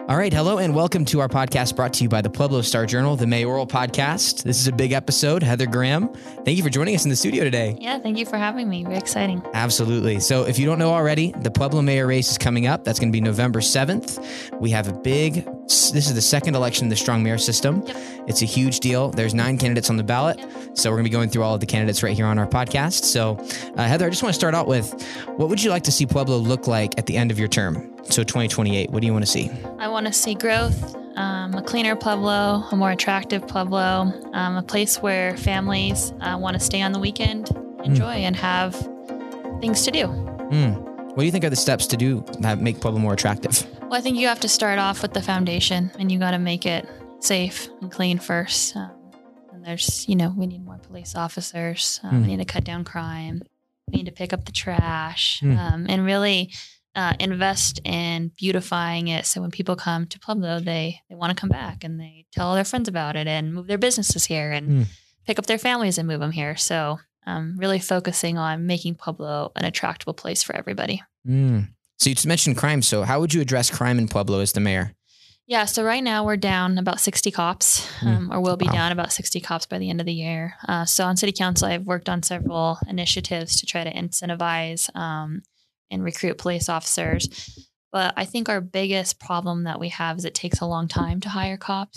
All right. Hello and welcome to our podcast brought to you by the Pueblo Star Journal, the Mayoral Podcast. This is a big episode. Heather Graham, thank you for joining us in the studio today. Yeah, thank you for having me. Very exciting. Absolutely. So if you don't know already, the Pueblo Mayor race is coming up. That's going to be November 7th. We have this is the second election in the Strong Mayor system. Yep. It's a huge deal. There's 9 candidates on the ballot. Yep. So we're going to be going through all of the candidates right here on our podcast. So Heather, I just want to start out with, what would you like to see Pueblo look like at the end of your term? So 2028, what do you want to see? I want to see growth, a cleaner Pueblo, a more attractive Pueblo, a place where families want to stay on the weekend, enjoy, and have things to do. What do you think are the steps to do that make Pueblo more attractive? Well, I think you have to start off with the foundation, and you got to make it safe and clean first. And there's, we need more police officers. We need to cut down crime. We need to pick up the trash, and really invest in beautifying it. So when people come to Pueblo, they want to come back and they tell all their friends about it and move their businesses here and pick up their families and move them here. So really focusing on making Pueblo an attractive place for everybody. So you just mentioned crime. So how would you address crime in Pueblo as the mayor? Yeah. So right now we're down about 60 cops, or we'll be down about 60 cops by the end of the year. So on city council, I've worked on several initiatives to try to incentivize and recruit police officers. But I think our biggest problem that we have is it takes a long time to hire cops.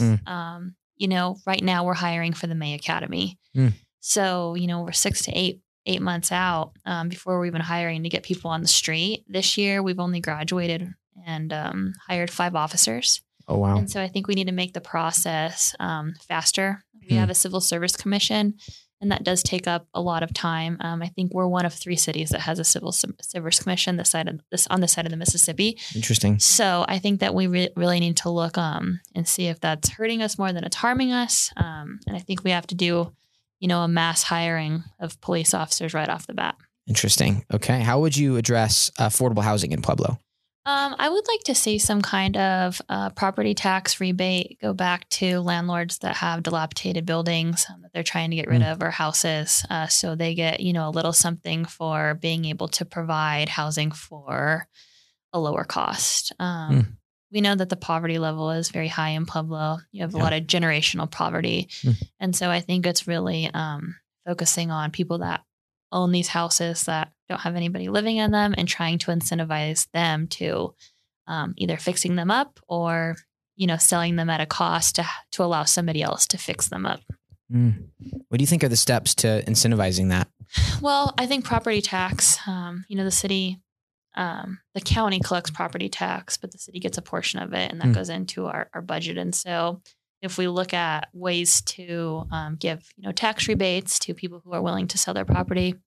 Right now we're hiring for the May Academy. So, we're 6 to 8 months out before we're even hiring to get people on the street. This year, we've only graduated and hired 5 officers. Oh, wow. And so I think we need to make the process faster. We have a civil service commission, and that does take up a lot of time. I think we're one of 3 cities that has a civil service commission on the side of the Mississippi. Interesting. So I think that we really need to look and see if that's hurting us more than it's harming us. And I think we have to do, a mass hiring of police officers right off the bat. Interesting. Okay. How would you address affordable housing in Pueblo? I would like to see some kind of property tax rebate go back to landlords that have dilapidated buildings that they're trying to get rid of, or houses. So they get, a little something for being able to provide housing for a lower cost. We know that the poverty level is very high in Pueblo. You have a lot of generational poverty. And so I think it's really focusing on people that own these houses that don't have anybody living in them and trying to incentivize them to either fixing them up or, selling them at a cost to allow somebody else to fix them up. What do you think are the steps to incentivizing that? Well, I think property tax, the city, the county collects property tax, but the city gets a portion of it, and that goes into our budget. And so if we look at ways to give, tax rebates to people who are willing to sell their property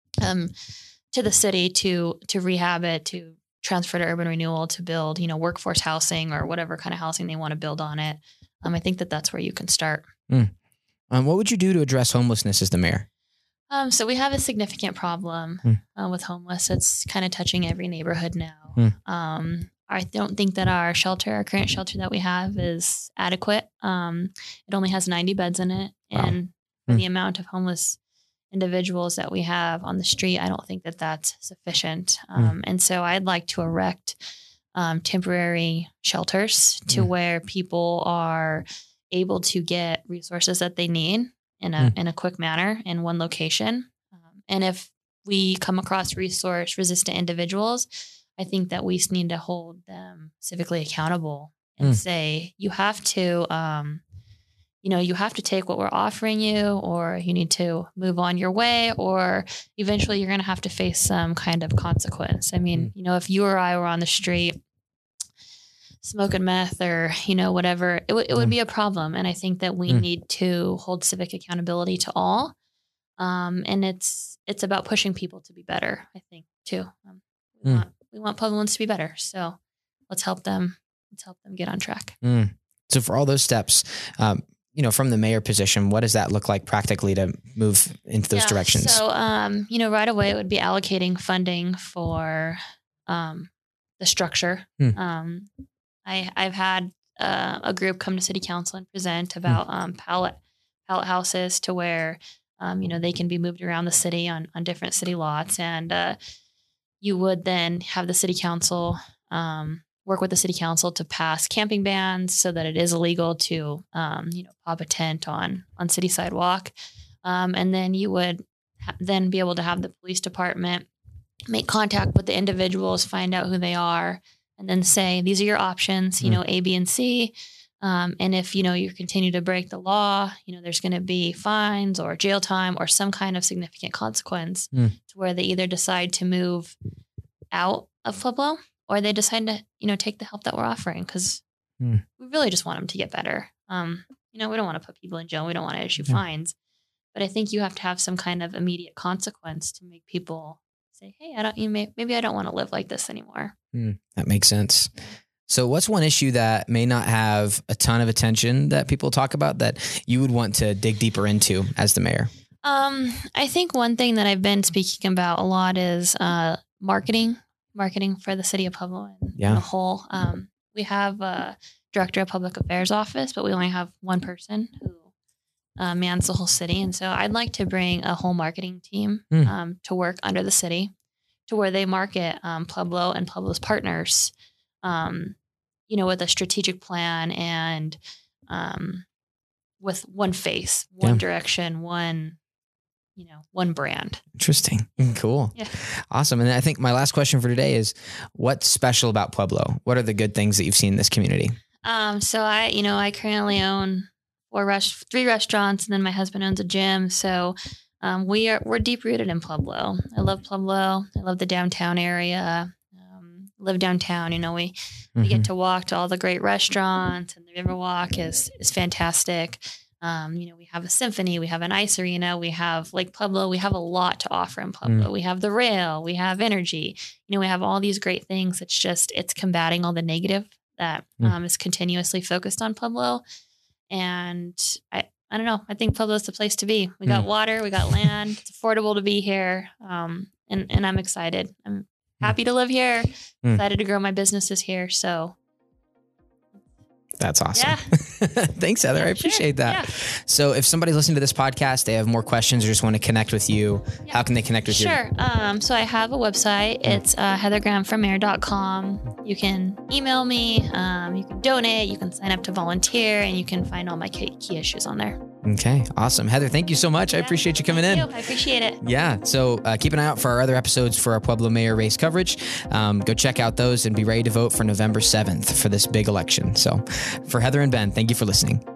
to the city to rehab it, to transfer to urban renewal, to build, workforce housing or whatever kind of housing they want to build on it. I think that that's where you can start. What would you do to address homelessness as the mayor? So we have a significant problem with homeless. It's kind of touching every neighborhood now. I don't think that our current shelter that we have is adequate. It only has 90 beds in it. And for the amount of homeless individuals that we have on the street, I don't think that that's sufficient. And so I'd like to erect temporary shelters to where people are able to get resources that they need in a quick manner in one location. And if we come across resource resistant individuals, I think that we need to hold them civically accountable and say, you have to, you have to take what we're offering you, or you need to move on your way, or eventually you're going to have to face some kind of consequence. I mean, if you or I were on the street smoking meth or, whatever, it would be a problem. And I think that we need to hold civic accountability to all. And it's about pushing people to be better, I think, too. We want Puebloans to be better. So let's help them get on track. So for all those steps, from the mayor position, what does that look like practically to move into those directions? So, right away it would be allocating funding for the structure. I've had a group come to city council and present about pallet houses to where, they can be moved around the city on different city lots. And you would then have the city council work with the city council to pass camping bans so that it is illegal to, pop a tent on city sidewalk. And then you would then be able to have the police department make contact with the individuals, find out who they are, and then say, these are your options, A, B, and C. And if, you continue to break the law, there's going to be fines or jail time or some kind of significant consequence to where they either decide to move out of Pueblo or they decide to, take the help that we're offering, because we really just want them to get better. We don't want to put people in jail. We don't want to issue fines. But I think you have to have some kind of immediate consequence to make people say, hey, maybe I don't want to live like this anymore. That makes sense. So what's one issue that may not have a ton of attention that people talk about that you would want to dig deeper into as the mayor? I think one thing that I've been speaking about a lot is marketing for the city of Pueblo in a whole. We have a director of public affairs office, but we only have one person who mans the whole city. And so I'd like to bring a whole marketing team to work under the city to where they market Pueblo and Pueblo's partners, with a strategic plan and with one face, one direction, one brand. Interesting. Cool. Yeah. Awesome. And I think my last question for today is, what's special about Pueblo? What are the good things that you've seen in this community? So I currently own 3 restaurants, and then my husband owns a gym. So we're deep rooted in Pueblo. I love Pueblo. I love the downtown area. Live downtown. We get to walk to all the great restaurants, and the Riverwalk is fantastic. We have a symphony, we have an ice arena, we have Lake Pueblo. We have a lot to offer in Pueblo. We have the rail, we have energy. We have all these great things. It's combating all the negative that is continuously focused on Pueblo. And I don't know. I think Pueblo is the place to be. We got water, we got land. It's affordable to be here. And I'm excited. I'm happy to live here. Excited to grow my businesses here. So that's awesome. Yeah. Thanks, Heather. I appreciate that. Yeah. So if somebody's listening to this podcast, they have more questions or just want to connect with you, how can they connect with you? Sure. So I have a website. It's heathergrahamformayor.com. You can email me. You can donate. You can sign up to volunteer, and you can find all my key issues on there. Okay. Awesome. Heather, thank you so much. I appreciate you coming in. I appreciate it. Yeah. So keep an eye out for our other episodes for our Pueblo Mayor race coverage. Go check out those and be ready to vote for November 7th for this big election. So for Heather and Ben, thank you for listening.